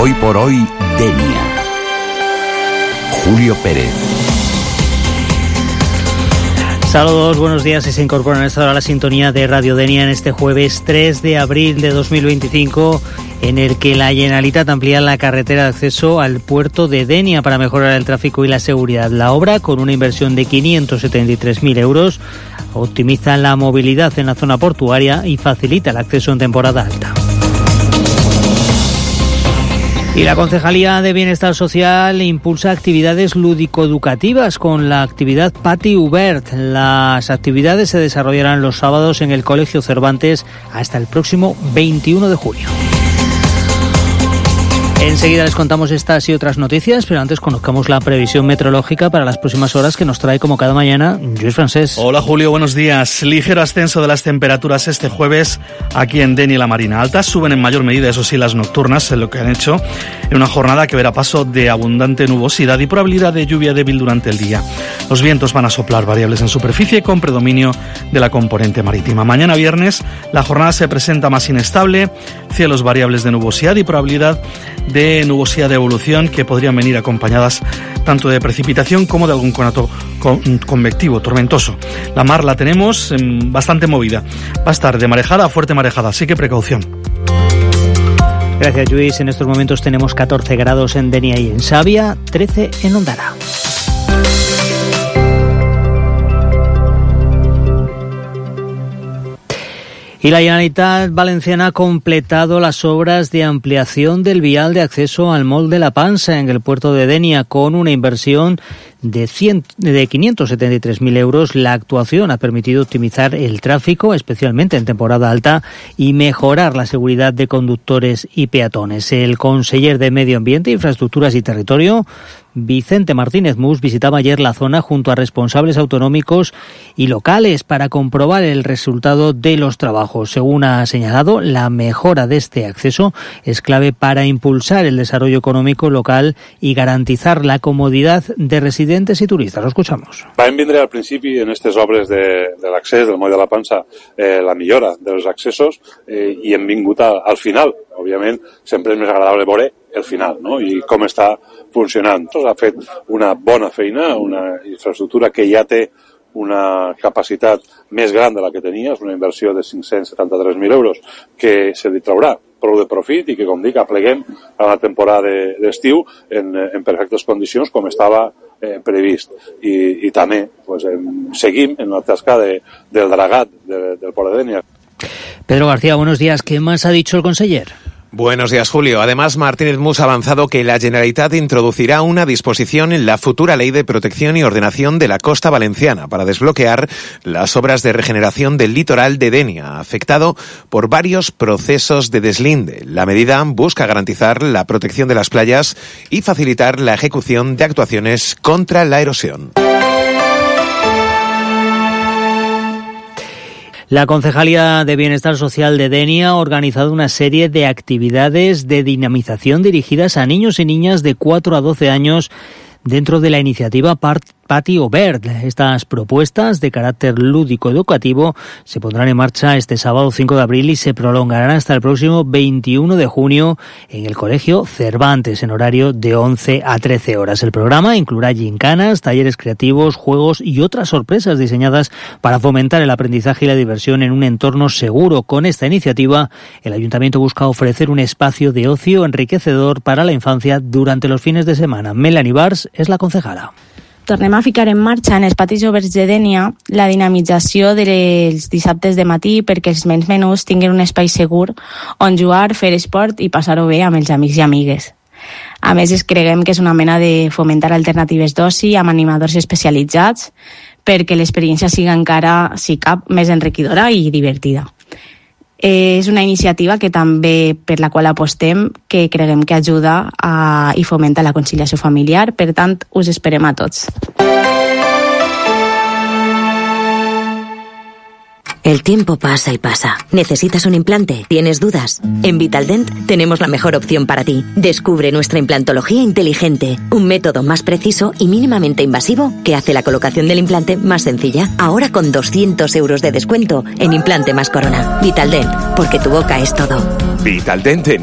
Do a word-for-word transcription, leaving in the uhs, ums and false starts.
Hoy por hoy, Denia. Julio Pérez. Saludos, buenos días. Se incorporan a esta hora a la sintonía de Radio Denia en este jueves tres de abril de dos mil veinticinco, en el que la Generalitat amplía la carretera de acceso al puerto de Denia para mejorar el tráfico y la seguridad. La obra, con una inversión de quinientos setenta y tres mil euros, optimiza la movilidad en la zona portuaria y facilita el acceso en temporada alta. Y la Concejalía de Bienestar Social impulsa actividades lúdico-educativas con la actividad Pati Ubert. Las actividades se desarrollarán los sábados en el Colegio Cervantes hasta el próximo veintiuno de junio. Enseguida les contamos estas y otras noticias, pero antes conozcamos la previsión meteorológica para las próximas horas que nos trae como cada mañana Lluís Francés. Hola Julio, buenos días. Ligero ascenso de las temperaturas este jueves aquí en Denia y la Marina Alta. Suben en mayor medida, eso sí, las nocturnas, en lo que han hecho, en una jornada que verá paso de abundante nubosidad y probabilidad de lluvia débil durante el día. Los vientos van a soplar variables en superficie con predominio de la componente marítima. Mañana viernes la jornada se presenta más inestable, cielos variables de nubosidad y probabilidad de nubosidad de evolución que podrían venir acompañadas tanto de precipitación como de algún conato convectivo, tormentoso. La mar la tenemos eh, bastante movida. Va a estar de marejada a fuerte marejada, así que precaución. Gracias, Lluís. En estos momentos tenemos catorce grados en Denia y en Xàbia, trece en Ondara. Y la Generalitat Valenciana ha completado las obras de ampliación del vial de acceso al Mall de la Pansa en el puerto de Denia con una inversión de, cien, de quinientos setenta y tres mil euros. La actuación ha permitido optimizar el tráfico, especialmente en temporada alta, y mejorar la seguridad de conductores y peatones. El conseller de Medio Ambiente, Infraestructuras y Territorio, Vicente Martínez Mus, visitaba ayer la zona junto a responsables autonómicos y locales para comprobar el resultado de los trabajos. Según ha señalado, la mejora de este acceso es clave para impulsar el desarrollo económico local y garantizar la comodidad de residentes i turistes. Lo escuchamos. Vam vindre al principi en aquestes obres de, de l'accés del Moll de la Pansa eh, la millora dels accessos eh, i hem vingut a, al final. Òbviament, sempre és més agradable veure el final, no? I com està funcionant. Ha fet una bona feina, una infraestructura que ja té una capacitat més gran de la que tenia, és una inversió de cinc-cents setanta-tres mil euros que se li traurà prou de profit i que, com dic, apleguem a la temporada d'estiu en, en perfectes condicions com estava eh, previst. I, i també pues, em, seguim en la tasca de, del dragat de, del Port de Denia. Pedro García, buenos días. ¿Qué más ha dicho el conseller? Buenos días, Julio. Además, Martínez Mus ha avanzado que la Generalitat introducirá una disposición en la futura Ley de Protección y Ordenación de la Costa Valenciana para desbloquear las obras de regeneración del litoral de Denia, afectado por varios procesos de deslinde. La medida busca garantizar la protección de las playas y facilitar la ejecución de actuaciones contra la erosión. La Concejalía de Bienestar Social de Denia ha organizado una serie de actividades de dinamización dirigidas a niños y niñas de cuatro a doce años dentro de la iniciativa Pati Ubert. Estas propuestas de carácter lúdico-educativo se pondrán en marcha este sábado cinco de abril y se prolongarán hasta el próximo veintiuno de junio en el Colegio Cervantes en horario de once a trece horas. El programa incluirá gincanas, talleres creativos, juegos y otras sorpresas diseñadas para fomentar el aprendizaje y la diversión en un entorno seguro. Con esta iniciativa, el Ayuntamiento busca ofrecer un espacio de ocio enriquecedor para la infancia durante los fines de semana. Melanie Bars és la concejala. Tornem a ficar en marxa en els patis oberts de Denia la dinamització dels dissabtes de matí perquè els nens menús tinguin un espai segur on jugar, fer esport i passar-ho bé amb els amics i amigues. A més, creiem que és una mena de fomentar alternatives d'oci amb animadors especialitzats perquè l'experiència siga encara, si cap, més enriquidora i divertida. És una iniciativa que també per la qual apostem, que creiem que ajuda a, i fomenta la conciliació familiar. Per tant, us esperem a tots. El tiempo pasa y pasa. ¿Necesitas un implante? ¿Tienes dudas? En Vitaldent tenemos la mejor opción para ti. Descubre nuestra implantología inteligente, un método más preciso y mínimamente invasivo que hace la colocación del implante más sencilla. Ahora con doscientos euros de descuento en implante más corona. Vitaldent, porque tu boca es todo. Vitaldent en